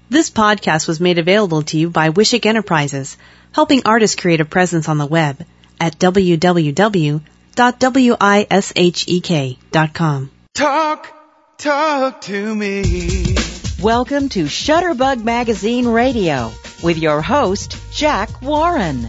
This podcast was made available to you by Wishick Enterprises, helping artists create a presence on the web at www.wishek.com. Talk to me. Welcome to Shutterbug Magazine Radio with your host, Jack Warren.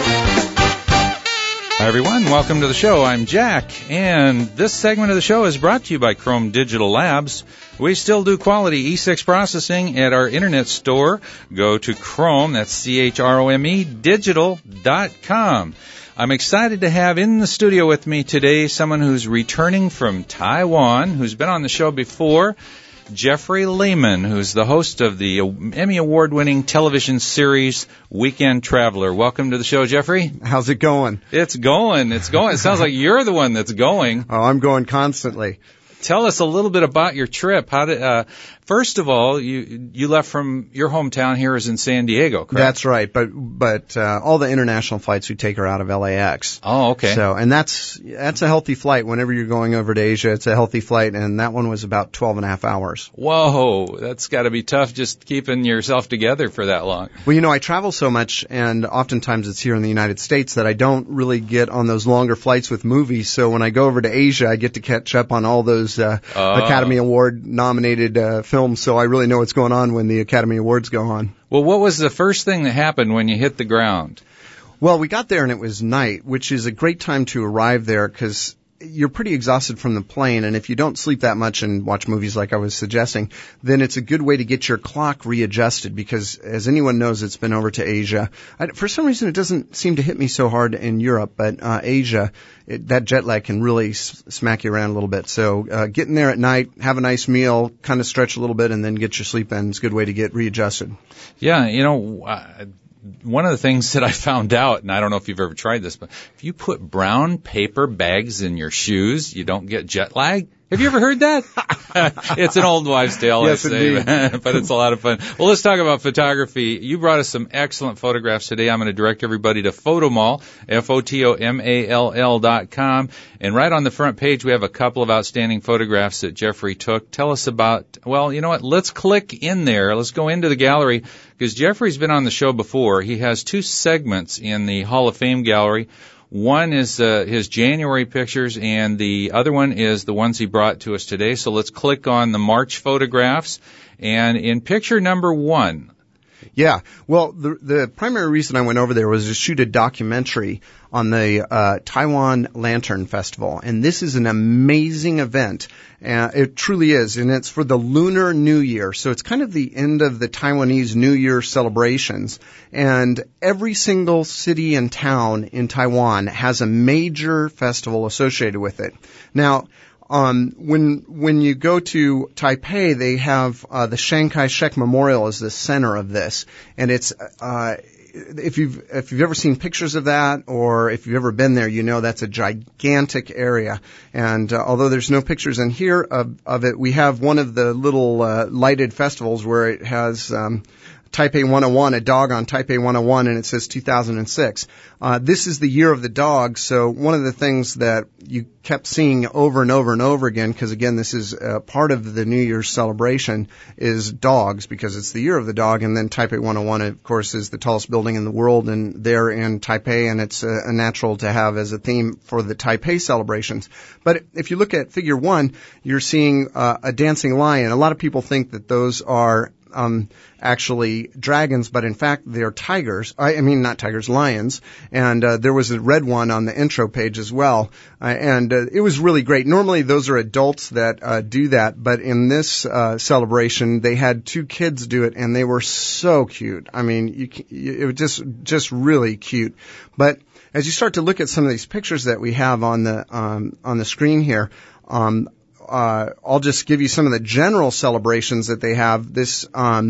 Hi, everyone. Welcome to the show. I'm Jack, and this segment of the show is brought to you by Chrome Digital Labs. We still do quality E6 processing at our internet store. Go to Chrome, that's C-H-R-O-M-E, digital.com. I'm excited to have in the studio with me today someone who's returning from Taiwan, who's been on the show before, Jeffrey Lehman, who's the host of the Emmy Award-winning television series Weekend Traveler. Welcome to the show, Jeffrey. How's it going? It's going. It sounds like you're the one that's going. Oh, I'm going constantly. Tell us a little bit about your trip. How did, first of all, you left from your hometown here is in San Diego, correct? That's right, but all the international flights we take are out of LAX. Oh, okay. So, and that's a healthy flight. Whenever you're going over to Asia, it's a healthy flight, and that one was about 12 and a half hours. Whoa, that's got to be tough just keeping yourself together for that long. Well, I travel so much, and oftentimes it's here in the United States that I don't really get on those longer flights with movies. So when I go over to Asia, I get to catch up on all those Academy Award nominated films, so I really know what's going on when the Academy Awards go on. Well, what was the first thing that happened when you hit the ground? Well, we got there and it was night, which is a great time to arrive there because you're pretty exhausted from the plane, and if you don't sleep that much and watch movies like I was suggesting, then it's a good way to get your clock readjusted because, as anyone knows, it's been over to Asia. For some reason, it doesn't seem to hit me so hard in Europe, but Asia, that jet lag can really smack you around a little bit. So getting there at night, have a nice meal, kind of stretch a little bit, and then get your sleep in is a good way to get readjusted. Yeah, one of the things that I found out, and I don't know if you've ever tried this, but if you put brown paper bags in your shoes, you don't get jet lag. Have you ever heard that? It's an old wives' tale, yes, I say, but it's a lot of fun. Well, let's talk about photography. You brought us some excellent photographs today. I'm going to direct everybody to Photomall, Photomall.com. And right on the front page, we have a couple of outstanding photographs that Jeffrey took. Tell us about, well, you know what? Let's click in there. Let's go into the gallery because Jeffrey's been on the show before. He has two segments in the Hall of Fame gallery. One is his January pictures, and the other one is the ones he brought to us today. So let's click on the March photographs. And in picture number one. Yeah. Well, the primary reason I went over there was to shoot a documentary on the Taiwan Lantern Festival. And this is an amazing event. It truly is. And it's for the Lunar New Year. So it's kind of the end of the Taiwanese New Year celebrations. And every single city and town in Taiwan has a major festival associated with it. Now, when you go to Taipei, they have the Chiang Kai-shek Memorial as the center of this, and it's if you've ever seen pictures of that, or if you've ever been there, you know that's a gigantic area. And although there's no pictures in here of it, we have one of the little lighted festivals where it has Taipei 101, a dog on Taipei 101, and it says 2006. This is the year of the dog, so one of the things that you kept seeing over and over and over again, because again, this is part of the New Year's celebration, is dogs, because it's the year of the dog, and then Taipei 101, of course, is the tallest building in the world, and they're in Taipei, and it's a natural to have as a theme for the Taipei celebrations. But if you look at figure one, you're seeing a dancing lion. A lot of people think that those are actually dragons, but in fact they're tigers. I mean, not tigers, lions. And there was a red one on the intro page as well. And it was really great. Normally those are adults that do that, but in this celebration they had two kids do it, and they were so cute. I mean, it was just really cute. But as you start to look at some of these pictures that we have on the screen here, I'll just give you some of the general celebrations that they have. Let's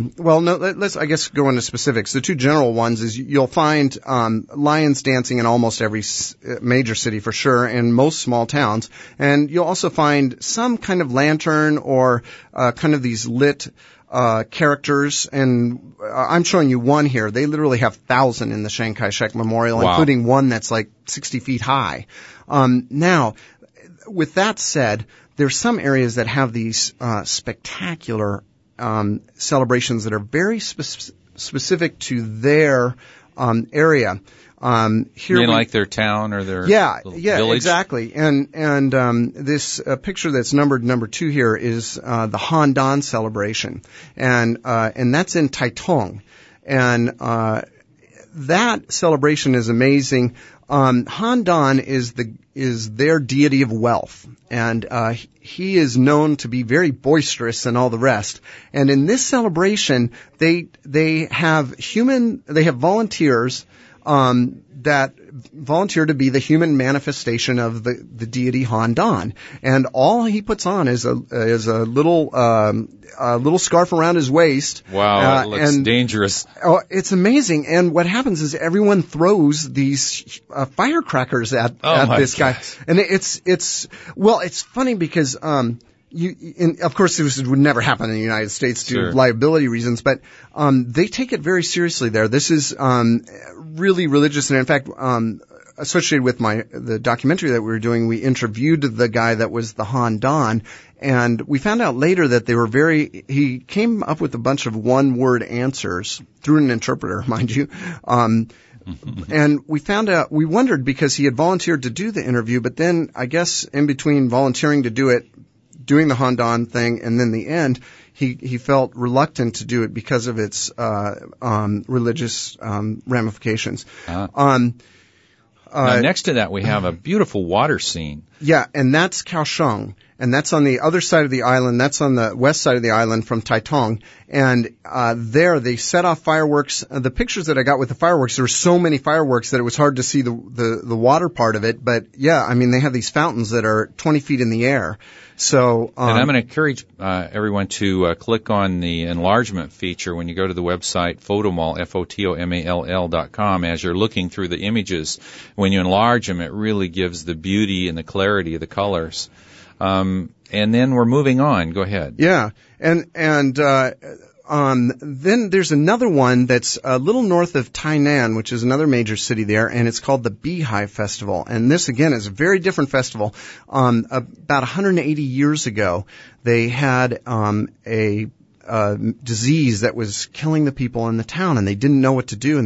I guess go into specifics. The two general ones is you'll find lions dancing in almost every major city for sure, in most small towns. And you'll also find some kind of lantern or kind of these lit characters, and I'm showing you one here. They literally have 1,000 in the Chiang Kai-shek Memorial, wow, including one that's like 60 feet high. Now, with that said, there's some areas that have these spectacular celebrations that are very specific to their area. Here like their town or their village? Exactly. And this picture that's numbered number 2 here is the Handan celebration, and that's in Taitung, and that celebration is amazing. Handan is their deity of wealth, and he is known to be very boisterous and all the rest. And in this celebration, they have volunteers that volunteer to be the human manifestation of the deity Handan, and all he puts on is a little scarf around his waist. Wow, it looks dangerous. Oh, it's amazing. And what happens is everyone throws these firecrackers at this guy, and it's funny because of course, this would never happen in the United States due to liability reasons, but they take it very seriously there. This is really religious, and in fact, associated with the documentary that we were doing, we interviewed the guy that was the Handan, and we found out later that he came up with a bunch of one-word answers through an interpreter, mind you. And we wondered because he had volunteered to do the interview, but then I guess in between volunteering to do it, doing the Handan thing, and then the end, he felt reluctant to do it because of its religious ramifications. Now, next to that, we have a beautiful water scene. Yeah, and that's Kaohsiung, and that's on the other side of the island. That's on the west side of the island from Taitung. And there they set off fireworks. The pictures that I got with the fireworks, there were so many fireworks that it was hard to see the water part of it. But yeah, I mean, they have these fountains that are 20 feet in the air. So, and I'm going to encourage everyone to click on the enlargement feature when you go to the website Photomall, FOTOMALL.com. As you're looking through the images, when you enlarge them, it really gives the beauty and the clarity of the colors. And then we're moving on. Go ahead. Yeah, and then there's another one that's a little north of Tainan, which is another major city there, and it's called the Beehive Festival. And this, again, is a very different festival. About 180 years ago, they had a disease that was killing the people in the town, and they didn't know what to do,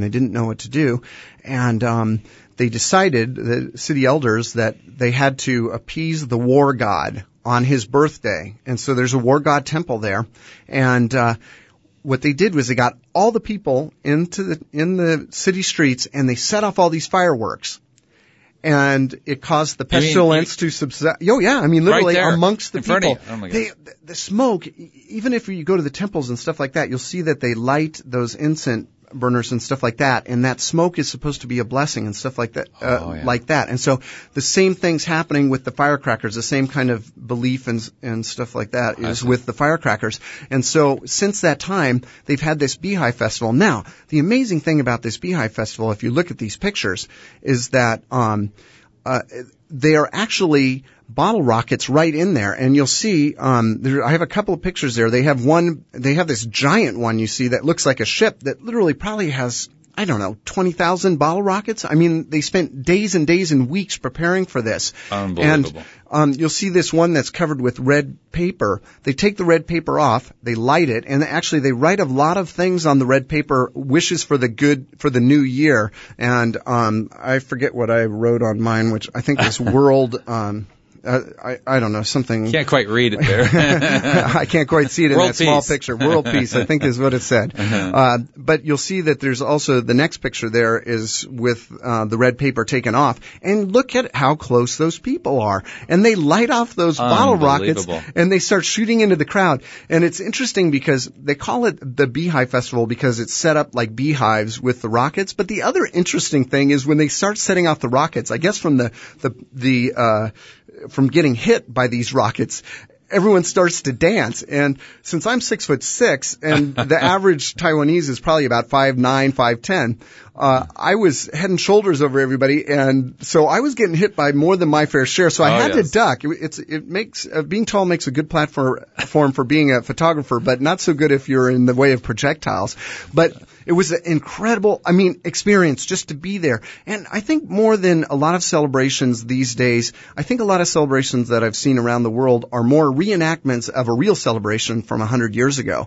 And they decided, the city elders, that they had to appease the war god on his birthday. And so there's a war god temple there. And what they did was they got all the people in the city streets, and they set off all these fireworks. And it caused the pestilence to subside. Oh yeah, I mean literally right amongst the people. Oh my gosh. The smoke, even if you go to the temples and stuff like that, you'll see that they light those incense burners and stuff like that, and that smoke is supposed to be a blessing and stuff like that, like that. And so the same thing's happening with the firecrackers, the same kind of belief and stuff like that is with the firecrackers. And so since that time, they've had this Beehive Festival. Now, the amazing thing about this Beehive Festival, if you look at these pictures, is that they are actually bottle rockets right in there, and you'll see I have a couple of pictures there. They have this giant one you see that looks like a ship that literally probably has, I don't know, 20,000 bottle rockets. I mean, they spent days and days and weeks preparing for this. Unbelievable. And you'll see this one that's covered with red paper. They take the red paper off, they light it, and actually they write a lot of things on the red paper, wishes for the new year. And I forget what I wrote on mine, which I think was world I don't know, something. Can't quite read it there. I can't quite see it in World that small peace. picture. World peace, I think is what it said. But you'll see that there's also the next picture there is with the red paper taken off. And look at how close those people are. And they light off those bottle rockets and they start shooting into the crowd. And it's interesting because they call it the Beehive Festival because it's set up like beehives with the rockets. But the other interesting thing is when they start setting off the rockets, I guess from from getting hit by these rockets, everyone starts to dance. And since I'm 6'6", and the average Taiwanese is probably about 5'9", 5'10", I was head and shoulders over everybody, and so I was getting hit by more than my fair share. So I had to duck. It makes being tall makes a good platform for being a photographer, but not so good if you're in the way of projectiles. But it was an incredible, experience just to be there. And I think more than a lot of celebrations these days, I think a lot of celebrations that I've seen around the world are more reenactments of a real celebration from 100 years ago.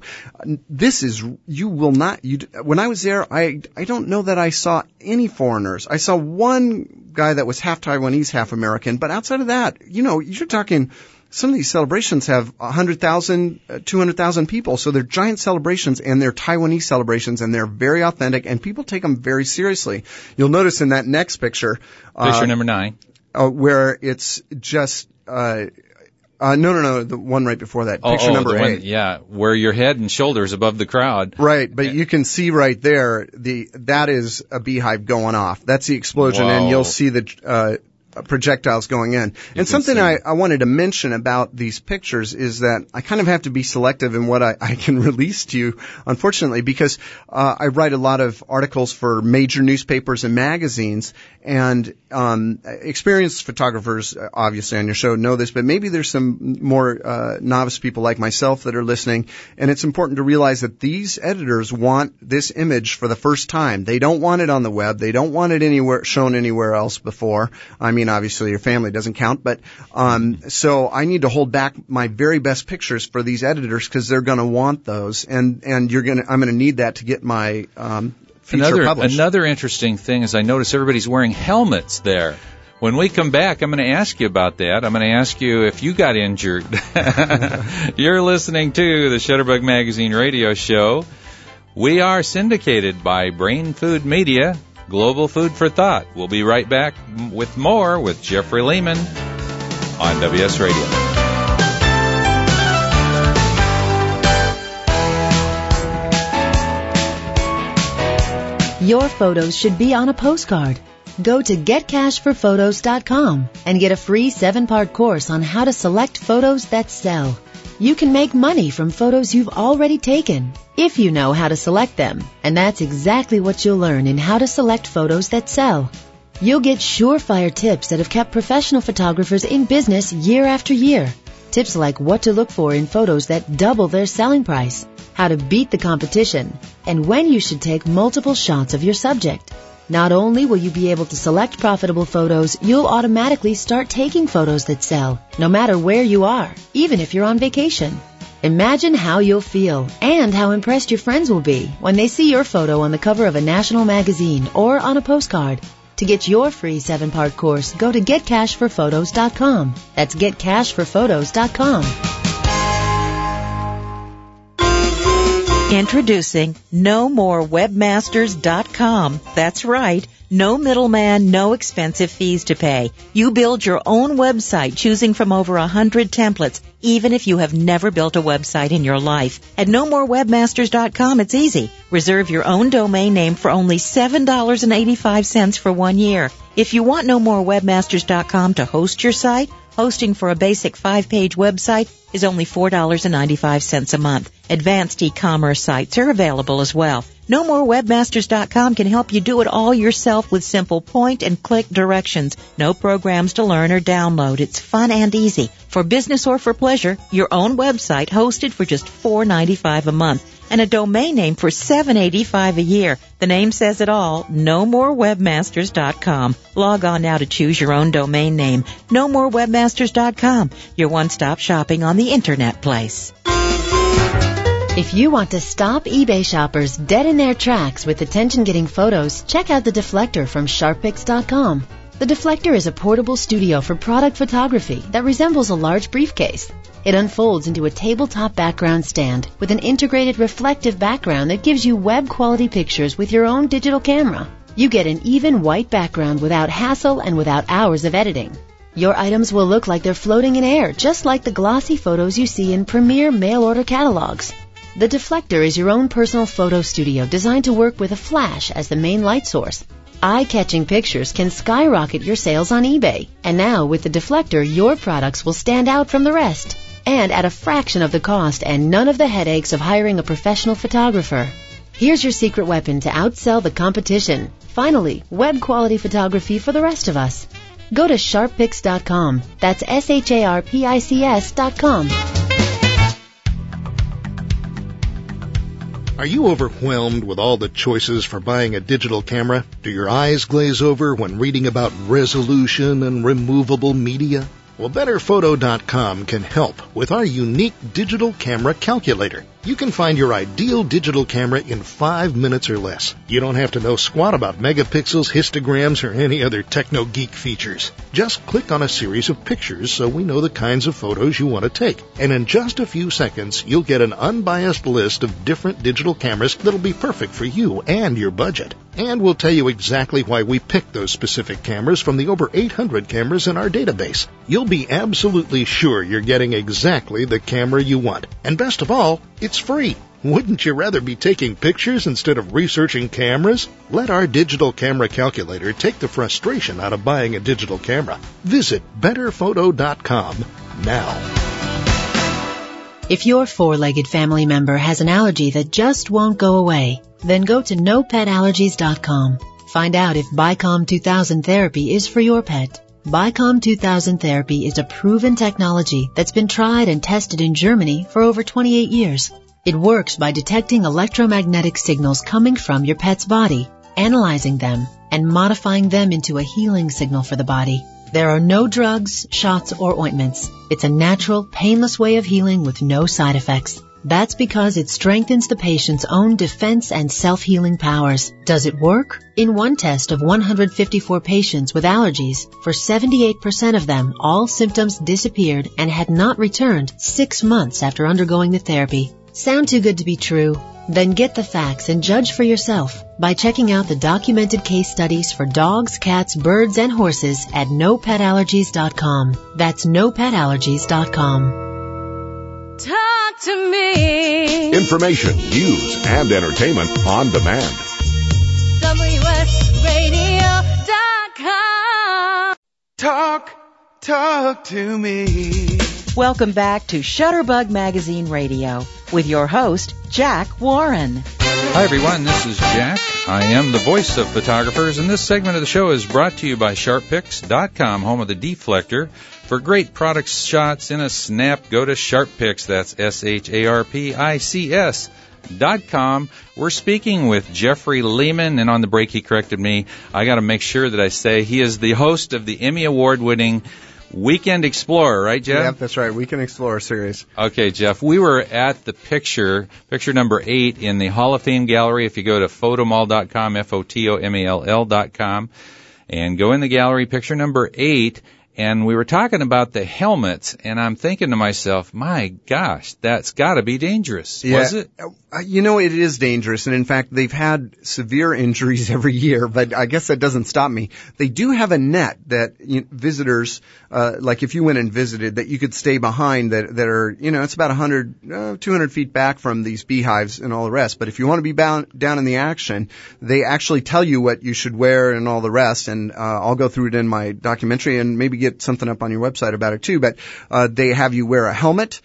When I was there, I don't know that I saw any foreigners. I saw one guy that was half Taiwanese, half American, but outside of that, you're talking, some of these celebrations have 100,000, 200,000 people, so they're giant celebrations, and they're Taiwanese celebrations, and they're very authentic, and people take them very seriously. You'll notice in that next picture, picture number 9, where it's just, no, the one right before that, picture number 8. Yeah, where your head and shoulders above the crowd. Right, but you can see right there, that is a beehive going off. That's the explosion, and you'll see the projectiles going in. And something I wanted to mention about these pictures is that I kind of have to be selective in what I can release to you, unfortunately, because I write a lot of articles for major newspapers and magazines, and experienced photographers, obviously, on your show know this, but maybe there's some more novice people like myself that are listening, and it's important to realize that these editors want this image for the first time. They don't want it on the web. They don't want it shown anywhere else before. I mean, obviously your family doesn't count, but so I need to hold back my very best pictures for these editors because they're going to want those, and I'm going to need that to get my feature published. Another interesting thing is I notice everybody's wearing helmets there. When we come back, I'm going to ask you about that. I'm going to ask you if you got injured. You're listening to the Shutterbug Magazine radio show. We are syndicated by Brain Food Media, Global Food for Thought. We'll be right back with more with Jeffrey Lehman on WS Radio. Your photos should be on a postcard. Go to getcashforphotos.com and get a free 7-part course on how to select photos that sell. You can make money from photos you've already taken if you know how to select them, and that's exactly what you'll learn in How to Select Photos That Sell. You'll get surefire tips that have kept professional photographers in business year after year. Tips like what to look for in photos that double their selling price, how to beat the competition, and when you should take multiple shots of your subject. Not only will you be able to select profitable photos, you'll automatically start taking photos that sell, no matter where you are, even if you're on vacation. Imagine how you'll feel and how impressed your friends will be when they see your photo on the cover of a national magazine or on a postcard. To get your free 7-part course, go to getcashforphotos.com. That's getcashforphotos.com. Introducing NoMoreWebmasters.com. That's right. No middleman, no expensive fees to pay. You build your own website choosing from over 100 templates, even if you have never built a website in your life. At NoMoreWebmasters.com, it's easy. Reserve your own domain name for only $7.85 for 1 year. If you want NoMoreWebmasters.com to host your site, hosting for a basic 5-page website is only $4.95 a month. Advanced e-commerce sites are available as well. NoMoreWebmasters.com can help you do it all yourself with simple point-and-click directions. No programs to learn or download. It's fun and easy. For business or for pleasure, your own website hosted for just $4.95 a month and a domain name for $7.85 a year. The name says it all, NoMoreWebmasters.com. Log on now to choose your own domain name. NoMoreWebmasters.com, your one-stop shopping on the Internet place. If you want to stop eBay shoppers dead in their tracks with attention-getting photos, check out the Deflector from SharpPix.com. The Deflector is a portable studio for product photography that resembles a large briefcase. It unfolds into a tabletop background stand with an integrated reflective background that gives you web-quality pictures with your own digital camera. You get an even white background without hassle and without hours of editing. Your items will look like they're floating in air, just like the glossy photos you see in premier mail-order catalogs. The Deflector is your own personal photo studio designed to work with a flash as the main light source. Eye-catching pictures can skyrocket your sales on eBay. And now, with the Deflector, your products will stand out from the rest. And at a fraction of the cost and none of the headaches of hiring a professional photographer. Here's your secret weapon to outsell the competition. Finally, web-quality photography for the rest of us. Go to SharpPix.com. That's SharpPics.com. Are you overwhelmed with all the choices for buying a digital camera? Do your eyes glaze over when reading about resolution and removable media? Well, BetterPhoto.com can help with our unique digital camera calculator. You can find your ideal digital camera in 5 minutes or less. You don't have to know squat about megapixels, histograms, or any other techno-geek features. Just click on a series of pictures so we know the kinds of photos you want to take. And in just a few seconds, you'll get an unbiased list of different digital cameras that'll be perfect for you and your budget. And we'll tell you exactly why we picked those specific cameras from the over 800 cameras in our database. You'll be absolutely sure you're getting exactly the camera you want. And best of all, it's free. Wouldn't you rather be taking pictures instead of researching cameras? Let our digital camera calculator take the frustration out of buying a digital camera. Visit BetterPhoto.com now. If your four-legged family member has an allergy that just won't go away, then go to NoPetAllergies.com. Find out if Bicom 2000 therapy is for your pet. Bicom 2000 therapy is a proven technology that's been tried and tested in Germany for over 28 years. It works by detecting electromagnetic signals coming from your pet's body, analyzing them, and modifying them into a healing signal for the body. There are no drugs, shots, or ointments. It's a natural, painless way of healing with no side effects. That's because it strengthens the patient's own defense and self-healing powers. Does it work? In one test of 154 patients with allergies, for 78% of them, all symptoms disappeared and had not returned 6 months after undergoing the therapy. Sound too good to be true? Then get the facts and judge for yourself by checking out the documented case studies for dogs, cats, birds, and horses at NoPetAllergies.com. That's NoPetAllergies.com. Talk to me. Information, news, and entertainment on demand. WSRadio.com. Talk to me. Welcome back to Shutterbug Magazine Radio with your host, Jack Warren. Hi, everyone. This is Jack. I am the voice of photographers, and this segment of the show is brought to you by SharpPix.com, home of the Deflector. For great product shots in a snap, go to SharpPix. That's SharpPics.com. We're speaking with Jeffrey Lehman, and on the break he corrected me. I got to make sure that I say he is the host of the Emmy Award-winning Weekend Explorer, right, Jeff? Yep, that's right. Weekend Explorer series. Okay, Jeff. We were at the picture number 8 in the Hall of Fame gallery. If you go to photomall.com, Photomall.com, and go in the gallery, picture number 8, and we were talking about the helmets, and I'm thinking to myself, my gosh, that's got to be dangerous. Yeah. Was it? You know, it is dangerous, and in fact, they've had severe injuries every year, but I guess that doesn't stop me. They do have a net that visitors, like if you went and visited, that you could stay behind that are, it's about 200 feet back from these beehives and all the rest. But if you want to be down in the action, they actually tell you what you should wear and all the rest, and I'll go through it in my documentary and maybe get something up on your website about it too. But they have you wear a helmet.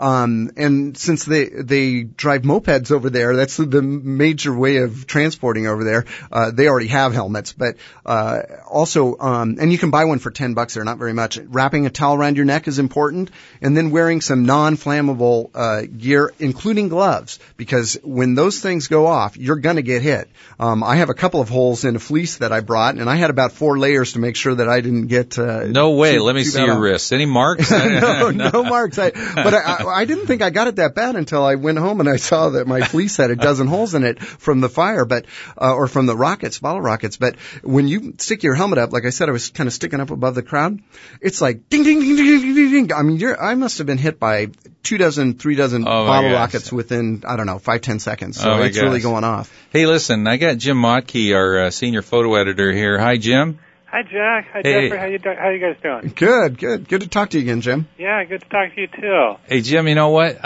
And since they drive mopeds over there, that's the major way of transporting over there. They already have helmets, but, also, and you can buy one for $10. They're not very much. Wrapping a towel around your neck is important, and then wearing some non-flammable, gear, including gloves, because when those things go off, you're gonna get hit. I have a couple of holes in a fleece that I brought, and I had about 4 layers to make sure that I didn't get, no way. Let me see your wrists. Any marks? No marks. But I didn't think I got it that bad until I went home and I saw that my fleece had a dozen holes in it from the fire, or from the rockets, bottle rockets. But when you stick your helmet up, like I said, I was kind of sticking up above the crowd. It's like ding, ding, ding, ding, ding, ding. I mean, I must have been hit by 2 dozen, 3 dozen bottle rockets within, 5-10 seconds. So it's really going off. Hey, listen, I got Jim Motke, our senior photo editor here. Hi, Jim. Hi, Jack. Hi, Jeffrey. How you guys doing? Good. Good to talk to you again, Jim. Yeah, good to talk to you, too. Hey, Jim, you know what?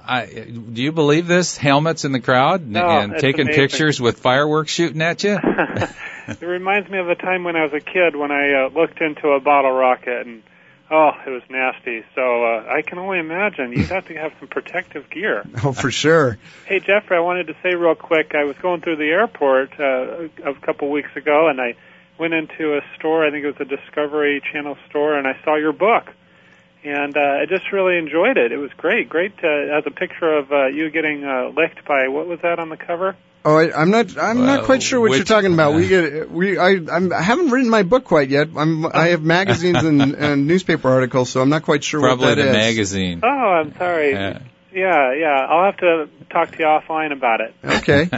Do you believe this? Helmets in the crowd and taking amazing. Pictures with fireworks shooting at you? It reminds me of a time when I was a kid when I looked into a bottle rocket, and, it was nasty. So I can only imagine. You'd have to have some protective gear. Oh, for sure. Hey, Jeffrey, I wanted to say real quick, I was going through the airport a couple weeks ago, and I went into a store, I think it was a Discovery Channel store, and I saw your book. And I just really enjoyed it. It was great. Great. It has a picture of you getting licked by, what was that on the cover? Oh, I'm not quite sure what you're talking about. I haven't written my book quite yet. I have magazines and newspaper articles, so I'm not quite sure what that is. Probably the magazine. Oh, I'm sorry. Yeah. I'll have to talk to you offline about it. Okay.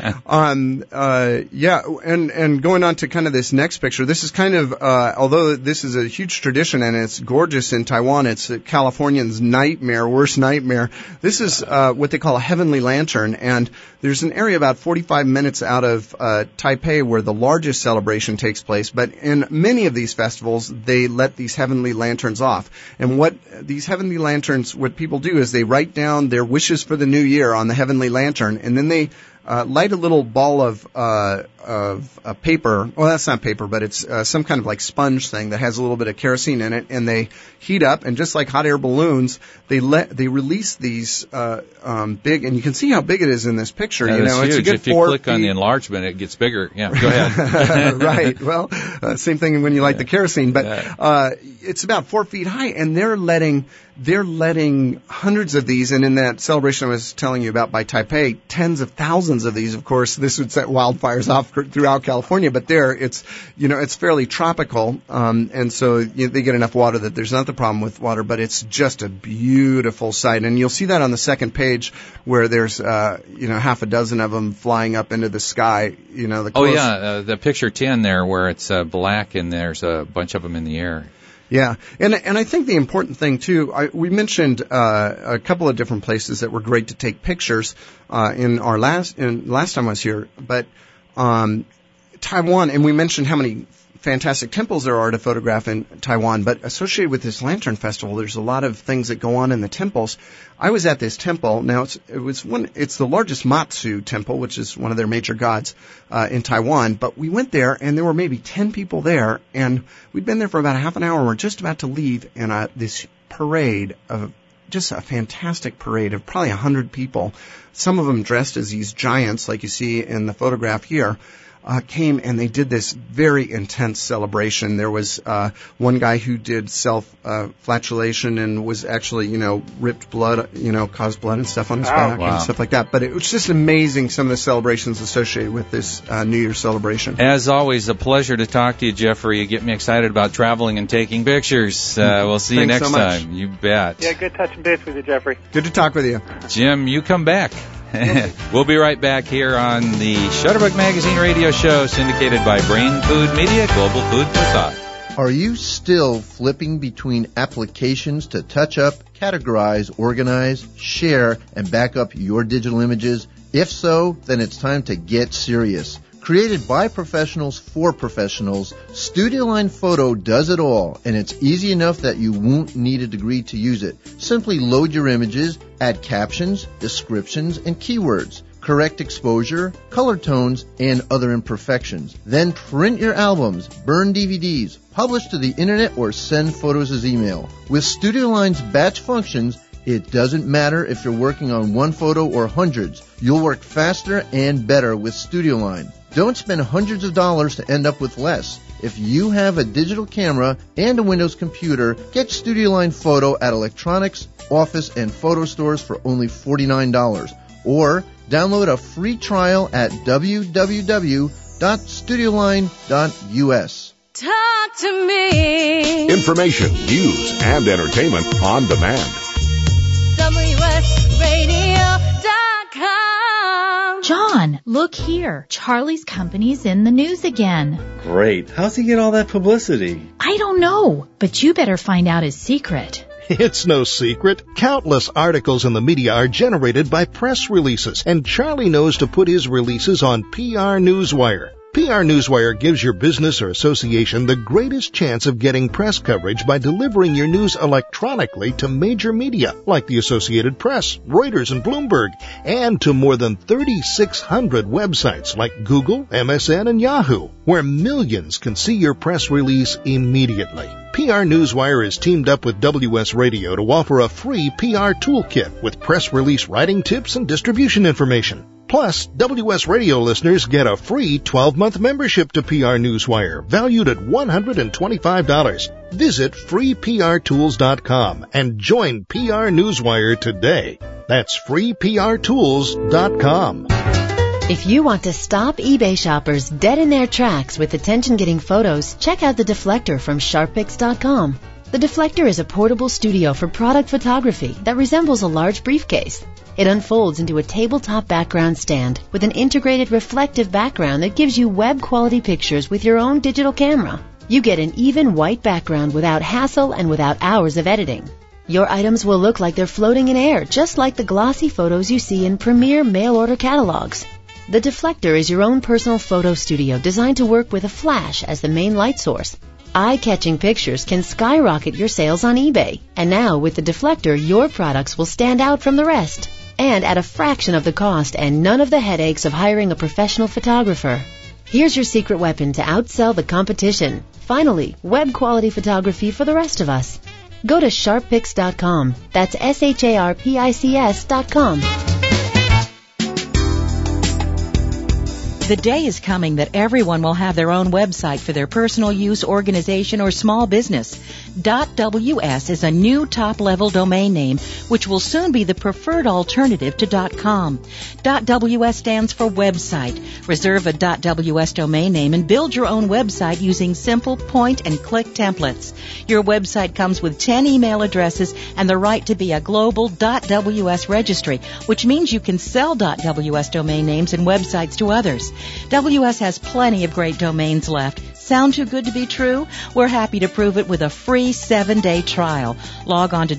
And going on to kind of this next picture, this is kind of, although this is a huge tradition and it's gorgeous in Taiwan, it's a Californian's worst nightmare. This is what they call a heavenly lantern, and there's an area about 45 minutes out of Taipei where the largest celebration takes place, but in many of these festivals, they let these heavenly lanterns off. And what these heavenly lanterns, what people do is they write down their wishes for the new year on the heavenly lantern, and then they light a little ball of paper. Well, that's not paper, but it's some kind of like sponge thing that has a little bit of kerosene in it, and they heat up, and just like hot air balloons, they release these big, and you can see how big it is in this picture. Yeah, it's huge. a good if you 4 click feet. on the enlargement, it gets bigger. Yeah, go ahead. Right. Well, same thing when you light the kerosene, but it's about 4 feet high, and they're letting hundreds of these, and in that celebration I was telling you about by Taipei, tens of thousands of these. Of course, this would set wildfires off throughout California, but there it's fairly tropical, and so they get enough water that there's not the problem with water, but it's just a beautiful sight. And you'll see that on the second page where there's half a dozen of them flying up into the sky. The picture 10 there where it's black and there's a bunch of them in the air. Yeah, and I think the important thing too, we mentioned a couple of different places that were great to take pictures in last time I was here, but Taiwan, and we mentioned how many fantastic temples there are to photograph in Taiwan, but associated with this Lantern Festival, there's a lot of things that go on in the temples. I was at this temple. Now it's the largest Matsu temple, which is one of their major gods in Taiwan. But we went there, and there were maybe 10 people there, and we'd been there for about a half an hour. We're just about to leave, and this parade of just a fantastic parade of probably 100 people, some of them dressed as these giants, like you see in the photograph here. Came and they did this very intense celebration. There was one guy who did self-flatulation and was actually, ripped blood, caused blood and stuff on his back and stuff like that. But it was just amazing, some of the celebrations associated with this New Year's celebration. As always, a pleasure to talk to you, Jeffrey. You get me excited about traveling and taking pictures. We'll see you next time. You bet. Yeah, good touching base with you, Jeffrey. Good to talk with you. Jim, you come back. We'll be right back here on the Shutterbug Magazine radio show, syndicated by Brain Food Media, Global Food for Thought. Are you still flipping between applications to touch up, categorize, organize, share, and back up your digital images? If so, then it's time to get serious. Created by professionals for professionals, StudioLine Photo does it all, and it's easy enough that you won't need a degree to use it. Simply load your images, add captions, descriptions, and keywords, correct exposure, color tones, and other imperfections. Then print your albums, burn DVDs, publish to the internet, or send photos as email. With StudioLine's batch functions, it doesn't matter if you're working on one photo or hundreds. You'll work faster and better with StudioLine. Don't spend hundreds of dollars to end up with less. If you have a digital camera and a Windows computer, get StudioLine Photo at electronics, office, and photo stores for only $49. Or download a free trial at www.studioline.us. Talk to me. Information, news, and entertainment on demand. WSRadio.com. John, look here. Charlie's company's in the news again. Great. How's he get all that publicity? I don't know, but you better find out his secret. It's no secret. Countless articles in the media are generated by press releases, and Charlie knows to put his releases on PR Newswire. PR Newswire gives your business or association the greatest chance of getting press coverage by delivering your news electronically to major media like the Associated Press, Reuters, and Bloomberg, and to more than 3,600 websites like Google, MSN, and Yahoo, where millions can see your press release immediately. PR Newswire is teamed up with WS Radio to offer a free PR toolkit with press release writing tips and distribution information. Plus, WS Radio listeners get a free 12-month membership to PR Newswire, valued at $125. Visit freeprtools.com and join PR Newswire today. That's freeprtools.com. If you want to stop eBay shoppers dead in their tracks with attention-getting photos, check out the Deflector from SharpPix.com. The Deflector is a portable studio for product photography that resembles a large briefcase. It unfolds into a tabletop background stand with an integrated reflective background that gives you web-quality pictures with your own digital camera. You get an even white background without hassle and without hours of editing. Your items will look like they're floating in air, just like the glossy photos you see in premier mail-order catalogs. The Deflector is your own personal photo studio designed to work with a flash as the main light source. Eye-catching pictures can skyrocket your sales on eBay. And now, with the Deflector, your products will stand out from the rest. And at a fraction of the cost and none of the headaches of hiring a professional photographer. Here's your secret weapon to outsell the competition. Finally, web-quality photography for the rest of us. Go to SharpPix.com. That's SharpPics.com. The day is coming that everyone will have their own website for their personal use, organization, or small business. .ws is a new top-level domain name which will soon be the preferred alternative to .com. .ws stands for website. Reserve a .ws domain name and build your own website using simple point-and-click templates. Your website comes with 10 email addresses and the right to be a global .ws registry, which means you can sell .ws domain names and websites to others. WS has plenty of great domains left. Sound too good to be true? We're happy to prove it with a free 7-day trial. Log on to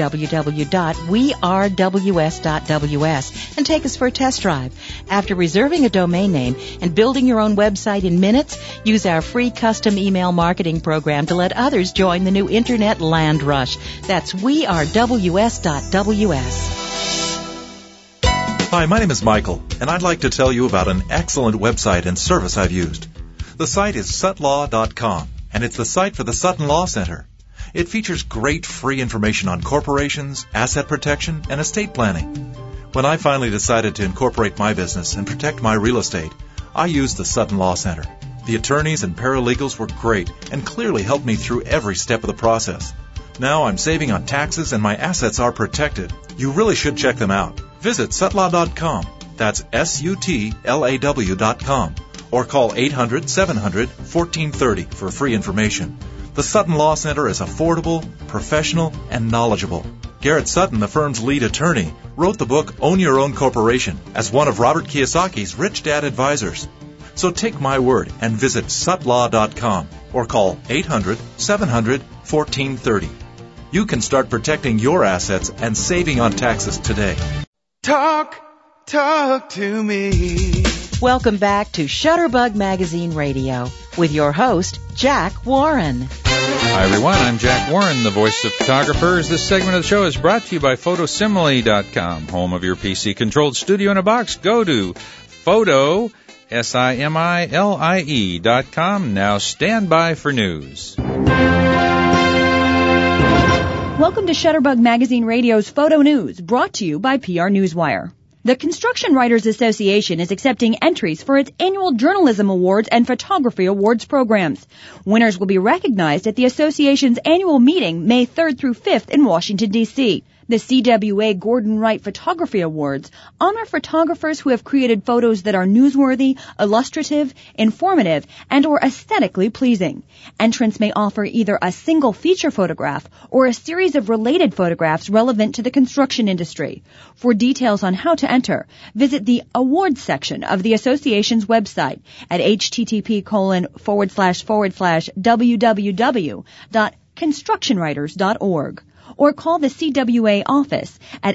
www.wearews.ws and take us for a test drive. After reserving a domain name and building your own website in minutes, use our free custom email marketing program to let others join the new Internet land rush. That's wearews.ws. Hi, my name is Michael, and I'd like to tell you about an excellent website and service I've used. The site is sutlaw.com, and it's the site for the Sutton Law Center. It features great free information on corporations, asset protection, and estate planning. When I finally decided to incorporate my business and protect my real estate, I used the Sutton Law Center. The attorneys and paralegals were great and clearly helped me through every step of the process. Now I'm saving on taxes and my assets are protected. You really should check them out. Visit sutlaw.com. That's SUTLAW.com. Or call 800-700-1430 for free information. The Sutton Law Center is affordable, professional, and knowledgeable. Garrett Sutton, the firm's lead attorney, wrote the book Own Your Own Corporation as one of Robert Kiyosaki's Rich Dad advisors. So take my word and visit sutlaw.com or call 800-700-1430. You can start protecting your assets and saving on taxes today. Talk to me. Welcome back to Shutterbug Magazine Radio with your host, Jack Warren. Hi, everyone. I'm Jack Warren, the voice of photographers. This segment of the show is brought to you by Photosimile.com, home of your PC-controlled studio in a box. Go to Simile.com. Now stand by for news. Welcome to Shutterbug Magazine Radio's Photo News, brought to you by PR Newswire. The Construction Writers Association is accepting entries for its annual Journalism Awards and Photography Awards programs. Winners will be recognized at the association's annual meeting May 3rd through 5th in Washington, D.C. The CWA Gordon Wright Photography Awards honor photographers who have created photos that are newsworthy, illustrative, informative, and or aesthetically pleasing. Entrants may offer either a single feature photograph or a series of related photographs relevant to the construction industry. For details on how to enter, visit the awards section of the association's website at http://www.constructionwriters.org. Or call the CWA office at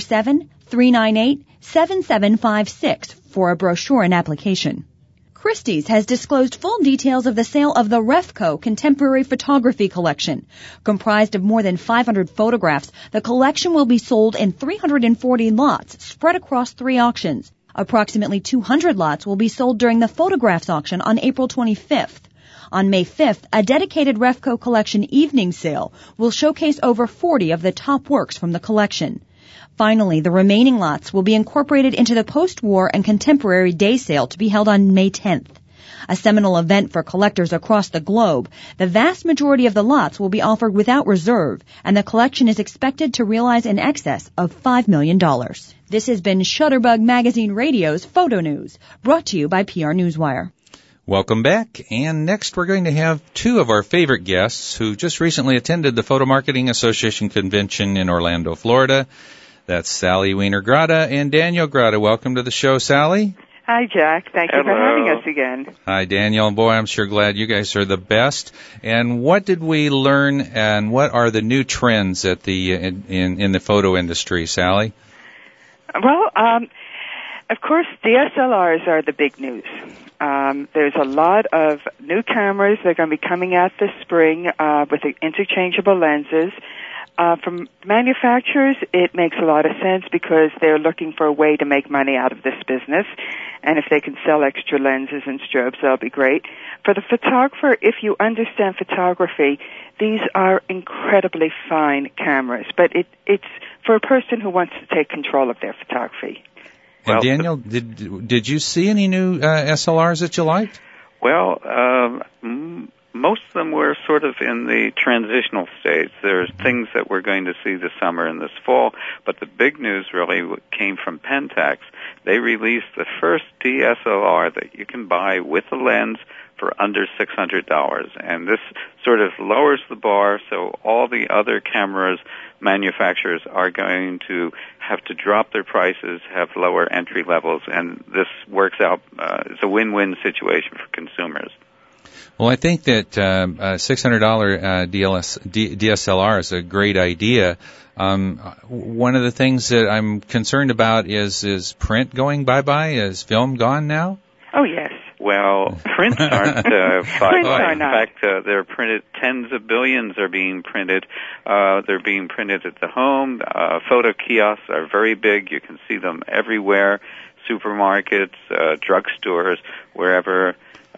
847-398-7756 for a brochure and application. Christie's has disclosed full details of the sale of the Refco Contemporary Photography Collection. Comprised of more than 500 photographs, the collection will be sold in 340 lots spread across 3 auctions. Approximately 200 lots will be sold during the photographs auction on April 25th. On May 5th, a dedicated Refco Collection evening sale will showcase over 40 of the top works from the collection. Finally, the remaining lots will be incorporated into the post-war and contemporary day sale to be held on May 10th. A seminal event for collectors across the globe, the vast majority of the lots will be offered without reserve, and the collection is expected to realize in excess of $5 million. This has been Shutterbug Magazine Radio's Photo News, brought to you by PR Newswire. Welcome back, and next we're going to have two of our favorite guests who just recently attended the Photo Marketing Association convention in Orlando, Florida. That's Sally Wiener-Grada and Daniel Grada. Welcome to the show, Sally. Hi, Jack. Thank you for having us again. Hi, Daniel. Boy, I'm sure glad you guys are the best. And what did we learn, and what are the new trends at the in the photo industry, Sally? Well, of course, DSLRs are the big news. There's a lot of new cameras that are going to be coming out this spring with the interchangeable lenses. From manufacturers, it makes a lot of sense because they're looking for a way to make money out of this business. And if they can sell extra lenses and strobes, that'll be great. For the photographer, if you understand photography, these are incredibly fine cameras. But it's for a person who wants to take control of their photography. And Daniel, did you see any new SLRs that you liked? Well, most of them were sort of in the transitional stage. There's things that we're going to see this summer and this fall, but the big news really came from Pentax. They released the first DSLR that you can buy with a lens for under $600, and this sort of lowers the bar, so all the other cameras manufacturers are going to have to drop their prices, have lower entry levels, and this works out. It's a win-win situation for consumers. Well, I think that $600 DSLR is a great idea. One of the things that I'm concerned about is print going bye-bye. Is film gone now? Oh, yes. Well, prints aren't bye-bye. In fact, they're printed. Tens of billions are being printed. They're being printed at the home. Photo kiosks are very big. You can see them everywhere. Supermarkets, drugstores, wherever.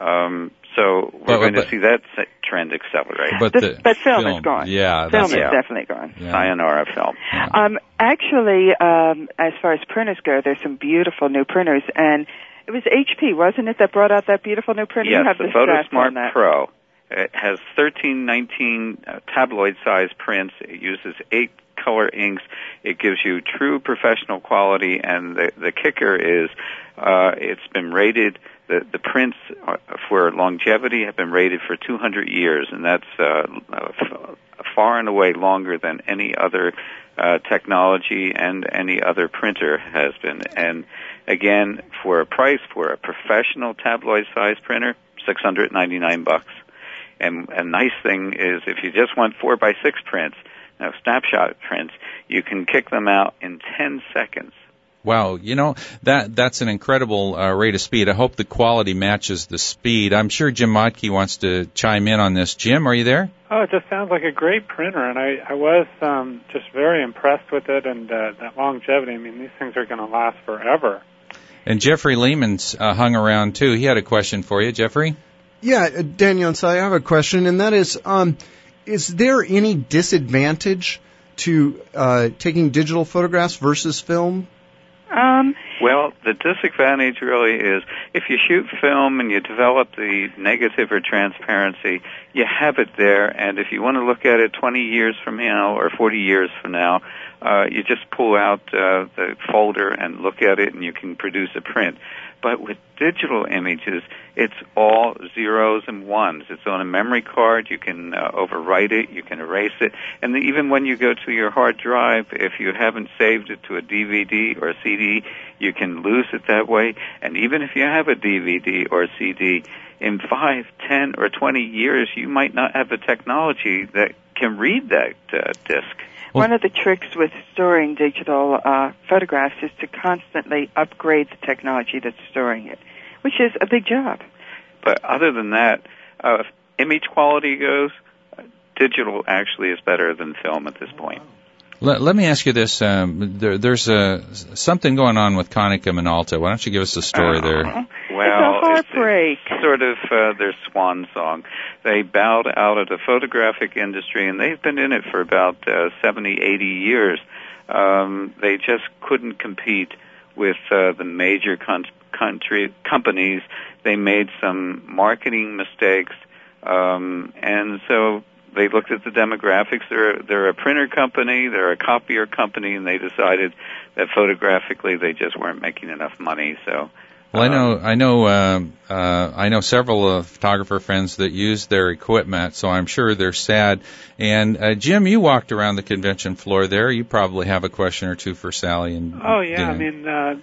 So we're going to see that trend accelerate. But film is gone. Yeah, film is definitely gone. Yeah. Sayonara film. Yeah. Actually, as far as printers go, there's some beautiful new printers, and it was HP, wasn't it, that brought out that beautiful new printer? Yes, you have the PhotoSmart Pro. It has 1319 tabloid-sized prints. It uses 8 color inks. It gives you true professional quality, and the kicker is it's been rated. The prints for longevity have been rated for 200 years, and that's far and away longer than any other technology and any other printer has been. And again, for a price for a professional tabloid-sized printer, $699. And a nice thing is if you just want 4x6 prints, snapshot prints, you can kick them out in 10 seconds. Wow, that's an incredible rate of speed. I hope the quality matches the speed. I'm sure Jim Modke wants to chime in on this. Jim, are you there? Oh, it just sounds like a great printer, and I was just very impressed with it and that longevity. I mean, these things are going to last forever. And Jeffrey Lehman's hung around, too. He had a question for you. Jeffrey? Yeah, Daniel and Sally, I have a question, and that is there any disadvantage to taking digital photographs versus film? Well, the disadvantage really is if you shoot film and you develop the negative or transparency, you have it there, and if you want to look at it 20 years from now or 40 years from now, you just pull out the folder and look at it, and you can produce a print. But with digital images, it's all zeros and ones. It's on a memory card. You can overwrite it. You can erase it. And even when you go to your hard drive, if you haven't saved it to a DVD or a CD, you can lose it that way. And even if you have a DVD or a CD, in 5, 10, or 20 years, you might not have the technology that can read that disc. One of the tricks with storing digital photographs is to constantly upgrade the technology that's storing it, which is a big job. But other than that, if image quality goes, digital actually is better than film at this point. Let me ask you this. There's something going on with Konica Minolta. Why don't you give us a story there? Well, it's a heartbreak. It's sort of their swan song. They bowed out of the photographic industry, and they've been in it for about 70, 80 years. They just couldn't compete with the major companies, they made some marketing mistakes, and so they looked at the demographics. They're a printer company, they're a copier company, and they decided that photographically they just weren't making enough money. So, well, I know several photographer friends that use their equipment, so I'm sure they're sad. And Jim, you walked around the convention floor there. You probably have a question or two for Sally. And oh yeah, Dan. I mean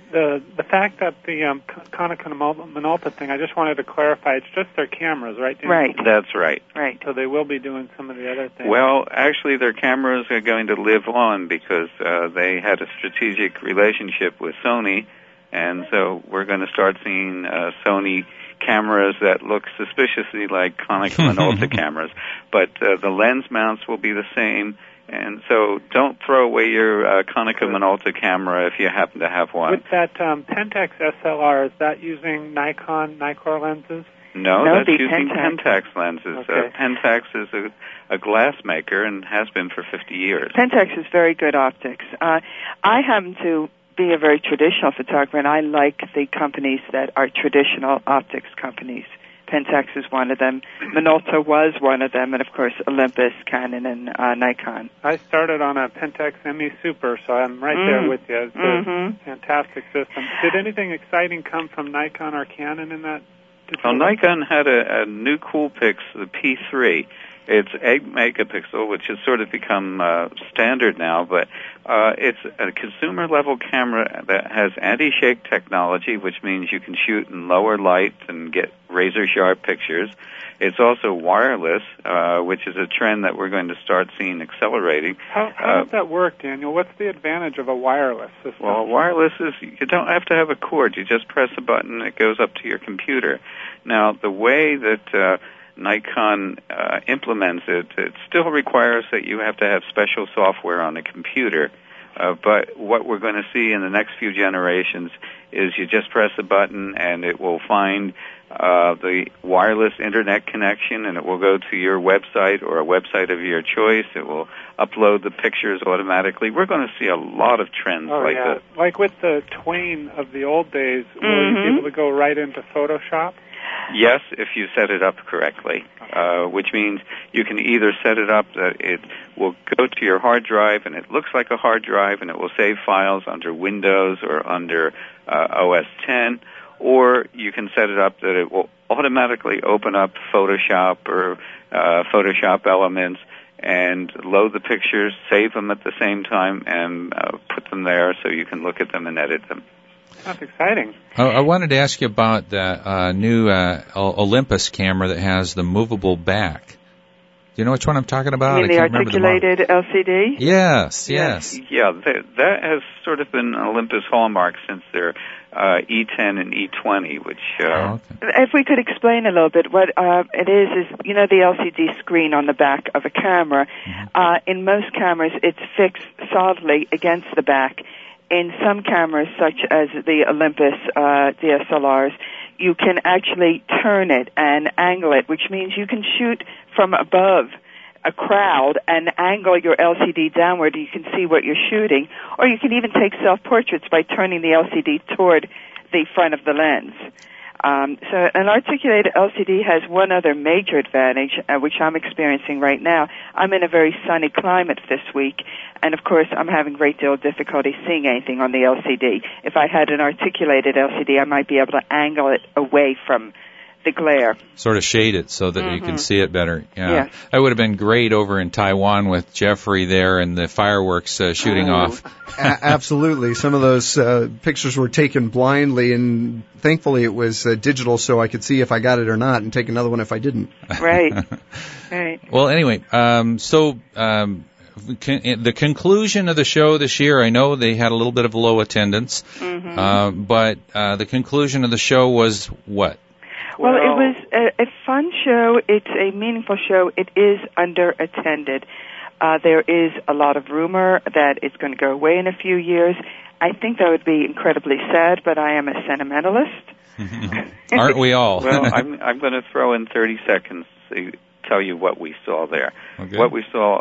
the fact that the Konica Minolta thing, I just wanted to clarify. It's just their cameras, right? Dan? Right. That's right. Right. So they will be doing some of the other things. Well, actually, their cameras are going to live on because they had a strategic relationship with Sony. And so we're going to start seeing Sony cameras that look suspiciously like Konica Minolta cameras. But the lens mounts will be the same. And so don't throw away your Konica Minolta camera if you happen to have one. With that Pentax SLR, is that using Nikkor lenses? No, that's using Pentax lenses. Okay. Pentax is a glass maker and has been for 50 years. Pentax is very good optics. I happen to be a very traditional photographer, and I like the companies that are traditional optics companies. Pentax is one of them. Minolta was one of them, and of course Olympus, Canon, and Nikon. I started on a Pentax ME Super, so I'm right there with you. It's a fantastic system. Did anything exciting come from Nikon or Canon in that? Well, Nikon had a new Coolpix, the P3. It's 8 megapixel, which has sort of become standard now, but it's a consumer-level camera that has anti-shake technology, which means you can shoot in lower light and get razor-sharp pictures. It's also wireless, which is a trend that we're going to start seeing accelerating. How does that work, Daniel? What's the advantage of a wireless system? Well, wireless is you don't have to have a cord. You just press a button, it goes up to your computer. Now, the way that Nikon implements it, it still requires that you have to have special software on the computer. But what we're going to see in the next few generations is you just press a button and it will find the wireless internet connection, and it will go to your website or a website of your choice. It will upload the pictures automatically. We're going to see a lot of trends like this. Like with the Twain of the old days, will you be able to go right into Photoshop? Yes, if you set it up correctly, which means you can either set it up that it will go to your hard drive and it looks like a hard drive and it will save files under Windows or under OS X, or you can set it up that it will automatically open up Photoshop or Photoshop Elements and load the pictures, save them at the same time, and put them there so you can look at them and edit them. That's exciting. I wanted to ask you about the new Olympus camera that has the movable back. Do you know which one I'm talking about? You mean the articulated LCD? Yes. Yeah, that has sort of been Olympus hallmark since their E10 and E20, which... If we could explain a little bit, what it is, you know, the LCD screen on the back of a camera. In most cameras, it's fixed solidly against the back. In some cameras, such as the Olympus DSLRs, you can actually turn it and angle it, which means you can shoot from above a crowd and angle your LCD downward. You can see what you're shooting. Or you can even take self-portraits by turning the LCD toward the front of the lens. So an articulated LCD has one other major advantage, which I'm experiencing right now. I'm in a very sunny climate this week, and of course I'm having a great deal of difficulty seeing anything on the LCD. If I had an articulated LCD, I might be able to angle it away from the glare. Sort of shade it so that you can see it better. Yeah. That would have been great over in Taiwan with Jeffrey there and the fireworks shooting off. Absolutely. Some of those pictures were taken blindly, and thankfully it was digital so I could see if I got it or not and take another one if I didn't. Right. Well, anyway, the conclusion of the show this year, I know they had a little bit of low attendance, but the conclusion of the show was what? Well, it was a fun show. It's a meaningful show. It is underattended. There is a lot of rumor that it's going to go away in a few years. I think that would be incredibly sad, but I am a sentimentalist. Aren't we all? Well, I'm going to throw in 30 seconds to tell you what we saw there. Okay. What we saw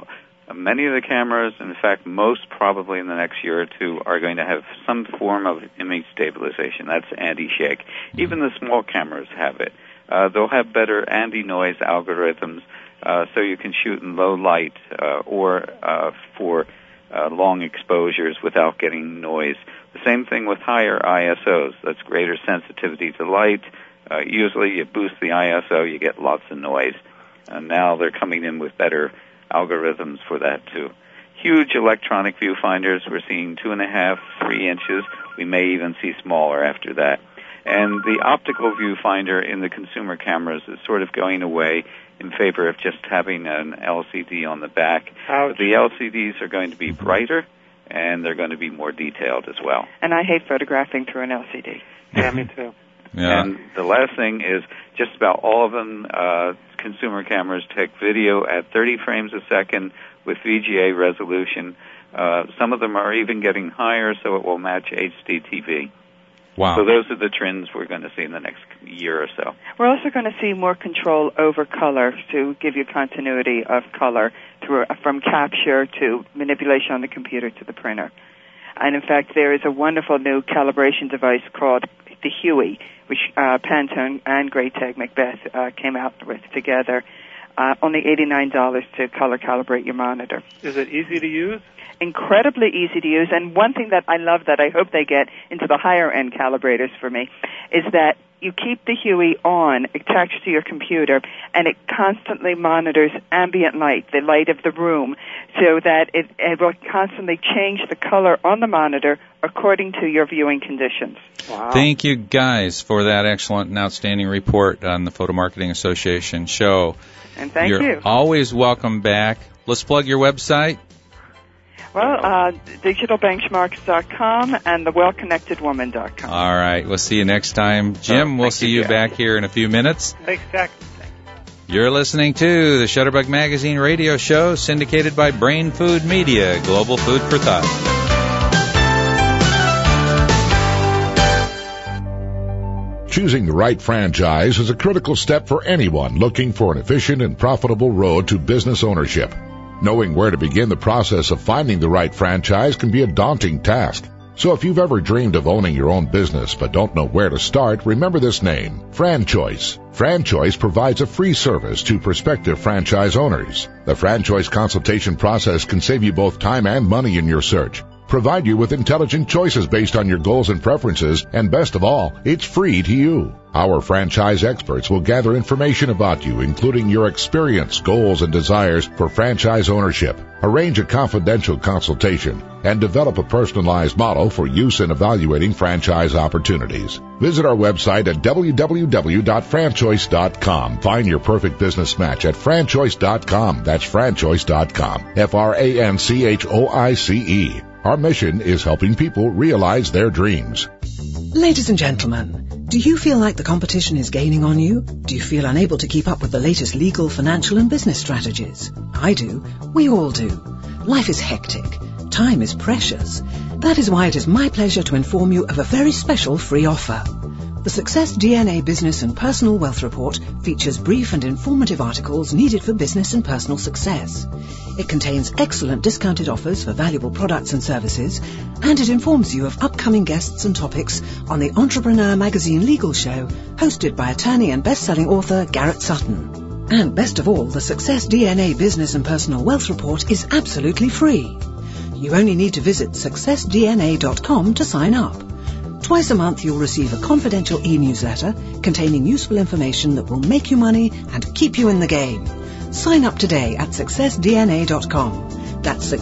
Many of the cameras, in fact, most probably in the next year or two, are going to have some form of image stabilization. That's anti-shake. Even the small cameras have it. They'll have better anti-noise algorithms, so you can shoot in low light or for long exposures without getting noise. The same thing with higher ISOs. That's greater sensitivity to light. Usually you boost the ISO, you get lots of noise. And now they're coming in with better algorithms for that too. Huge electronic viewfinders. We're seeing 2.5, 3 inches. We may even see smaller after that. And the optical viewfinder in the consumer cameras is sort of going away in favor of just having an LCD on the back. But the LCDs are going to be brighter, and they're going to be more detailed as well. And I hate photographing through an LCD. Yeah, me too. Yeah. And the last thing is just about all of them, consumer cameras take video at 30 frames a second with VGA resolution. Some of them are even getting higher, so it will match HD TV. Wow. So those are the trends we're going to see in the next year or so. We're also going to see more control over color to give you continuity of color from capture to manipulation on the computer to the printer. And in fact, there is a wonderful new calibration device called the Huey, which Pantone and Graytag Macbeth came out with together. Only $89 to color calibrate your monitor. Is it easy to use? Incredibly easy to use, and one thing that I love that I hope they get into the higher-end calibrators for me is that you keep the Huey on, attached to your computer, and it constantly monitors ambient light, the light of the room, so that it will constantly change the color on the monitor according to your viewing conditions. Wow. Thank you, guys, for that excellent and outstanding report on the Photo Marketing Association show. And thank You're you. always welcome back. Let's plug your website. Well, digitalbenchmarks.com and thewellconnectedwoman.com. All right. We'll see you next time. Jim, we'll see you back here in a few minutes. Thanks, Jack. You're listening to the Shutterbug Magazine radio show, syndicated by Brain Food Media, global food for thought. Choosing the right franchise is a critical step for anyone looking for an efficient and profitable road to business ownership. Knowing where to begin the process of finding the right franchise can be a daunting task. So if you've ever dreamed of owning your own business but don't know where to start, remember this name, FranChoice. FranChoice provides a free service to prospective franchise owners. The FranChoice consultation process can save you both time and money in your search, provide you with intelligent choices based on your goals and preferences, and best of all, it's free to you. Our franchise experts will gather information about you, including your experience, goals, and desires for franchise ownership, arrange a confidential consultation, and develop a personalized model for use in evaluating franchise opportunities. Visit our website at www.franchoice.com. Find your perfect business match at franchoice.com. That's franchoice.com. FranChoice. Our mission is helping people realize their dreams. Ladies and gentlemen, do you feel like the competition is gaining on you? Do you feel unable to keep up with the latest legal, financial, and business strategies? I do. We all do. Life is hectic. Time is precious. That is why it is my pleasure to inform you of a very special free offer. The Success DNA Business and Personal Wealth Report features brief and informative articles needed for business and personal success. It contains excellent discounted offers for valuable products and services, and it informs you of upcoming guests and topics on the Entrepreneur Magazine Legal Show, hosted by attorney and best-selling author Garrett Sutton. And best of all, the Success DNA Business and Personal Wealth Report is absolutely free. You only need to visit successdna.com to sign up. Twice a month you'll receive a confidential e-newsletter containing useful information that will make you money and keep you in the game. Sign up today at successdna.com. That's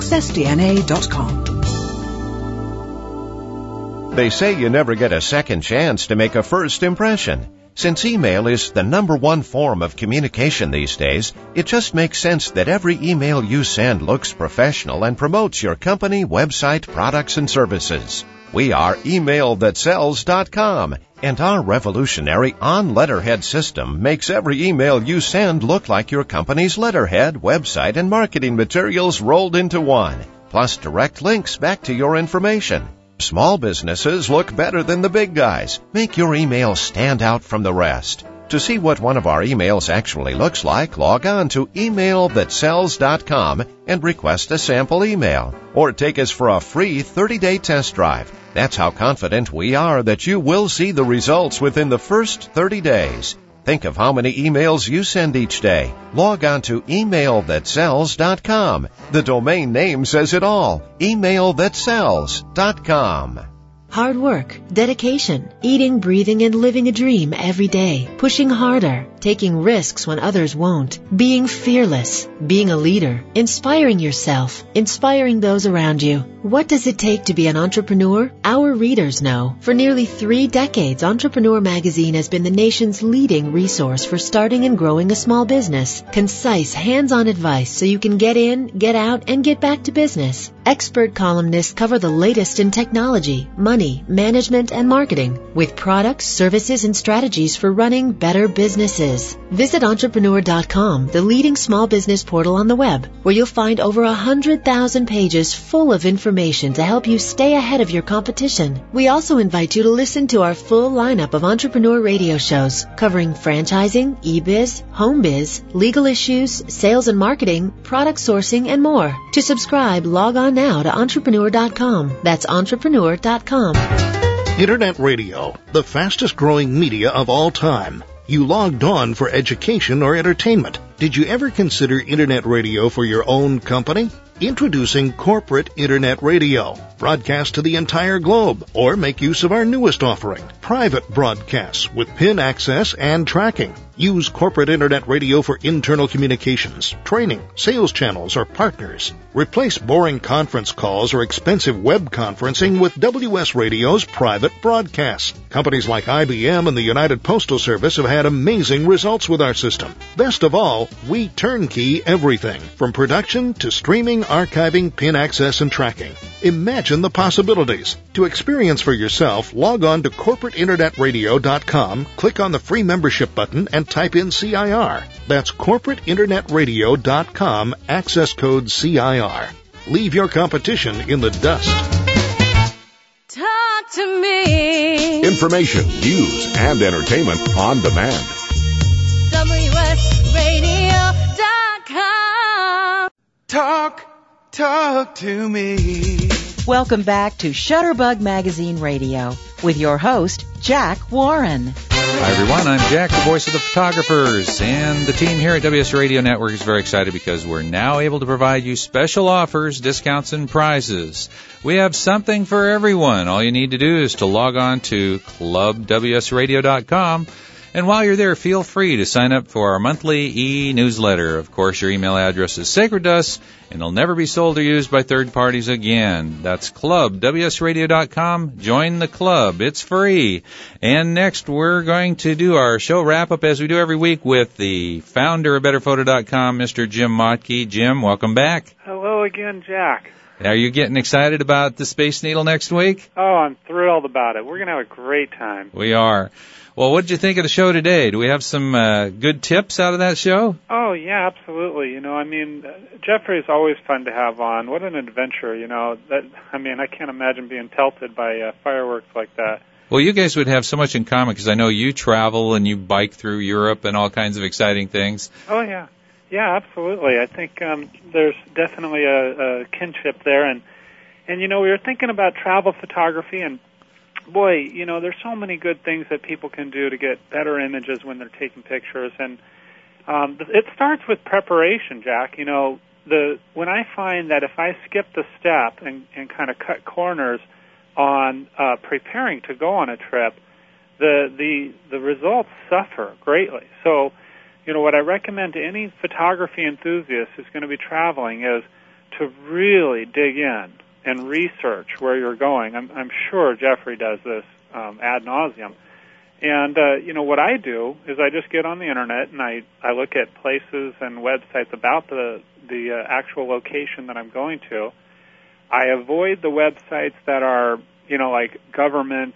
successdna.com. They say you never get a second chance to make a first impression. Since email is the #1 form of communication these days, it just makes sense that every email you send looks professional and promotes your company, website, products, and services. We are emailthatsells.com, and our revolutionary on-letterhead system makes every email you send look like your company's letterhead, website, and marketing materials rolled into one, plus direct links back to your information. Small businesses look better than the big guys. Make your email stand out from the rest. To see what one of our emails actually looks like, log on to emailthatsells.com and request a sample email, or take us for a free 30-day test drive. That's how confident we are that you will see the results within the first 30 days. Think of how many emails you send each day. Log on to emailthatsells.com. The domain name says it all. emailthatsells.com. Hard work, dedication, eating, breathing, and living a dream every day, pushing harder, taking risks when others won't, being fearless, being a leader, inspiring yourself, inspiring those around you. What does it take to be an entrepreneur? Our readers know. For nearly 3 decades, Entrepreneur Magazine has been the nation's leading resource for starting and growing a small business. Concise, hands-on advice so you can get in, get out, and get back to business. Expert columnists cover the latest in technology, money, management, and marketing, with products, services, and strategies for running better businesses. Visit entrepreneur.com, the leading small business portal on the web, where you'll find over 100,000 pages full of information to help you stay ahead of your competition. We also invite you to listen to our full lineup of entrepreneur radio shows covering franchising, e-biz, home biz, legal issues, sales and marketing, product sourcing, and more. To subscribe, log on now to entrepreneur.com. That's entrepreneur.com. Internet radio, the fastest growing media of all time. You logged on for education or entertainment. Did you ever consider Internet radio for your own company? Introducing Corporate Internet Radio. Broadcast to the entire globe, or make use of our newest offering, private broadcasts with PIN access and tracking. Use Corporate Internet Radio for internal communications, training, sales channels, or partners. Replace boring conference calls or expensive web conferencing with WS Radio's private broadcasts. Companies like IBM and the United Postal Service have had amazing results with our system. Best of all, we turnkey everything, from production to streaming, archiving, PIN access, and tracking. Imagine the possibilities. To experience for yourself, log on to corporateinternetradio.com, click on the free membership button, and type in CIR. That's corporateinternetradio.com, access code CIR. Leave your competition in the dust. Talk to me. Information, news, and entertainment on demand. WSRadio.com. Talk to me. Welcome back to Shutterbug Magazine Radio with your host, Jack Warren. Hi, everyone. I'm Jack, the voice of the photographers, and the team here at WS Radio Network is very excited because we're now able to provide you special offers, discounts, and prizes. We have something for everyone. All you need to do is to log on to clubwsradio.com. And while you're there, feel free to sign up for our monthly e-newsletter. Of course, your email address is sacred to us, and it'll never be sold or used by third parties again. That's clubwsradio.com. Join the club. It's free. And next, we're going to do our show wrap-up, as we do every week, with the founder of BetterPhoto.com, Mr. Jim Motke. Jim, welcome back. Hello again, Jack. Are you getting excited about the Space Needle next week? Oh, I'm thrilled about it. We're going to have a great time. We are. Well, what did you think of the show today? Do we have some good tips out of that show? Oh, yeah, absolutely. You know, I mean, Jeffrey is always fun to have on. What an adventure, you know. I can't imagine being pelted by fireworks like that. Well, you guys would have so much in common because I know you travel and you bike through Europe and all kinds of exciting things. Oh, yeah. Yeah, absolutely. I think there's definitely a kinship there. And, you know, we were thinking about travel photography, and boy, you know, there's so many good things that people can do to get better images when they're taking pictures. And it starts with preparation, Jack. You know, when I find that if I skip the step and kind of cut corners on preparing to go on a trip, the results suffer greatly. So, you know, what I recommend to any photography enthusiast who's going to be traveling is to really dig in and research where you're going. I'm sure Jeffrey does this ad nauseum. And, you know, what I do is I just get on the Internet and I look at places and websites about the actual location that I'm going to. I avoid the websites that are, you know, like government,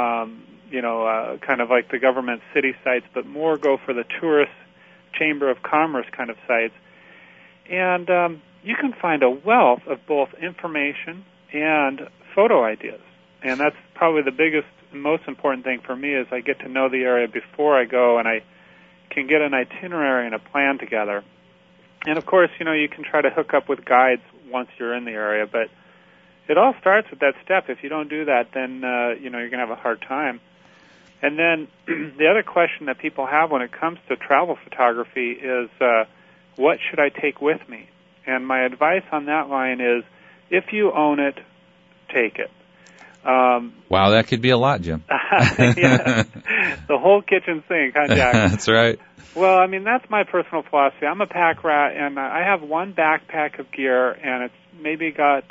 kind of like the government city sites, but more go for the tourist Chamber of Commerce kind of sites. And you can find a wealth of both information and photo ideas. And that's probably the biggest and most important thing for me is I get to know the area before I go, and I can get an itinerary and a plan together. And of course, you can try to hook up with guides once you're in the area, but it all starts with that step. If you don't do that, then you're going to have a hard time. And then the other question that people have when it comes to travel photography is, what should I take with me? And my advice on that line is, if you own it, take it. Wow, that could be a lot, Jim. Yeah. The whole kitchen sink, huh, Jack? That's right. Well, I mean, that's my personal philosophy. I'm a pack rat, and I have one backpack of gear, and it's maybe got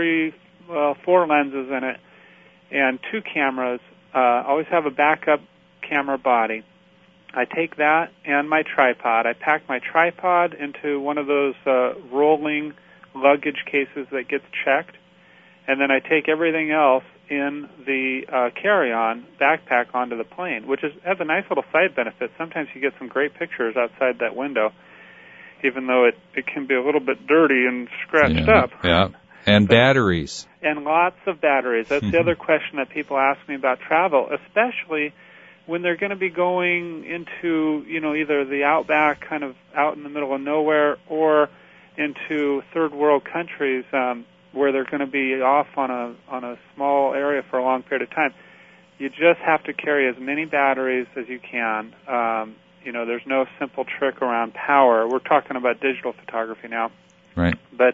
4 lenses in it and 2 cameras. Always have a backup camera body. I take that and my tripod. I pack my tripod into one of those rolling luggage cases that gets checked, and then I take everything else in the carry-on backpack onto the plane, which has a nice little side benefit. Sometimes you get some great pictures outside that window, even though it can be a little bit dirty and scratched up. Yeah, and batteries. And lots of batteries. That's the other question that people ask me about travel, especially when they're going to be going into, either the outback, kind of out in the middle of nowhere, or into third world countries where they're going to be off on a small area for a long period of time. You just have to carry as many batteries as you can. There's no simple trick around power. We're talking about digital photography now. Right. But,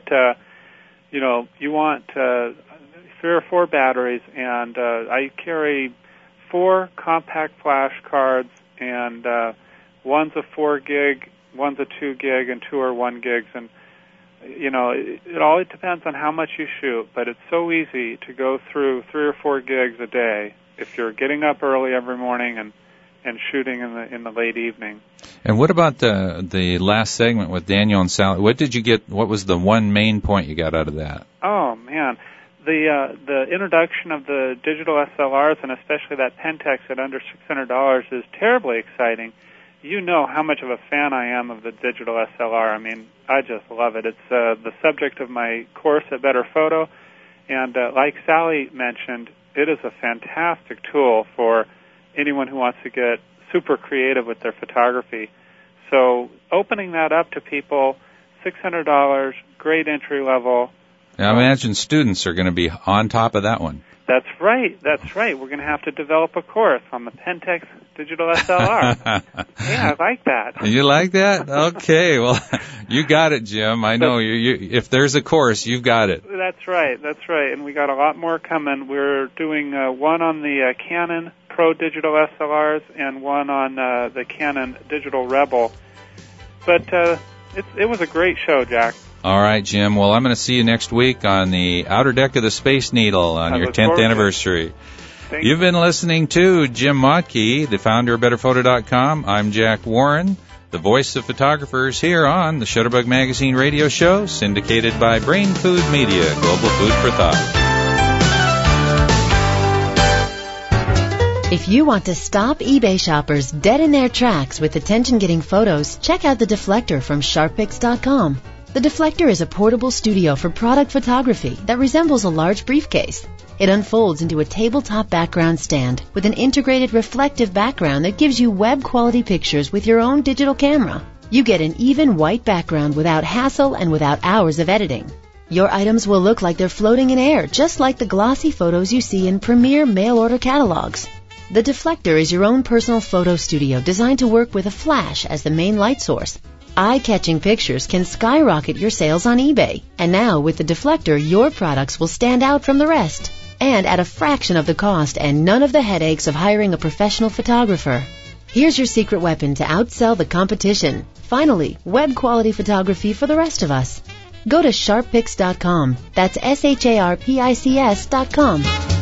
you want 3 or 4 batteries, and I carry 4 compact flash cards, and one's a 4 gig, one's a 2 gig, and 2 are 1 gigs. And, it all depends on how much you shoot, but it's so easy to go through 3 or 4 gigs a day if you're getting up early every morning and shooting in the late evening. And what about the last segment with Daniel and Sally? What did you get? What was the one main point you got out of that? Oh man, the introduction of the digital SLRs, and especially that Pentax at under $600, is terribly exciting. You know how much of a fan I am of the digital SLR. I mean, I just love it. It's the subject of my course at Better Photo, and like Sally mentioned, it is a fantastic tool for anyone who wants to get super creative with their photography. So opening that up to people, $600, great entry level. Now, I imagine students are going to be on top of that one. That's right. We're going to have to develop a course on the Pentax Digital SLR. Yeah, I like that. You like that? Okay, well, you got it, Jim. I know you. If there's a course, you've got it. That's right. And we got a lot more coming. We're doing one on the Canon Pro Digital SLRs and one on the Canon Digital Rebel. But it was a great show, Jack. All right, Jim. Well, I'm going to see you next week on the outer deck of the Space Needle on your 10th anniversary. You've been listening to Jim Motke, the founder of BetterPhoto.com. I'm Jack Warren, the voice of photographers here on the Shutterbug Magazine radio show, syndicated by Brain Food Media, Global Food for Thought. If you want to stop eBay shoppers dead in their tracks with attention-getting photos, check out the Deflector from SharpPix.com. The Deflector is a portable studio for product photography that resembles a large briefcase. It unfolds into a tabletop background stand with an integrated reflective background that gives you web-quality pictures with your own digital camera. You get an even white background without hassle and without hours of editing. Your items will look like they're floating in air, just like the glossy photos you see in premier mail-order catalogs. The Deflector is your own personal photo studio designed to work with a flash as the main light source. Eye-catching pictures can skyrocket your sales on eBay. And now, with the Deflector, your products will stand out from the rest. And at a fraction of the cost and none of the headaches of hiring a professional photographer. Here's your secret weapon to outsell the competition. Finally, web-quality photography for the rest of us. Go to SharpPix.com. That's SharpPics.com.